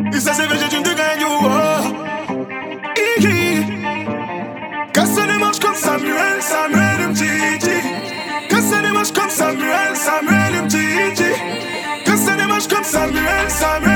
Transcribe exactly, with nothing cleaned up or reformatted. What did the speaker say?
Et ça c'est vrai, j'ai une de gagne, oh. Iggy. Quand ça démarche comme Samuel, Samuel M T G. Quand ça démarche comme Samuel, Samuel M T G. Quand ça démarche comme Samuel, Samuel.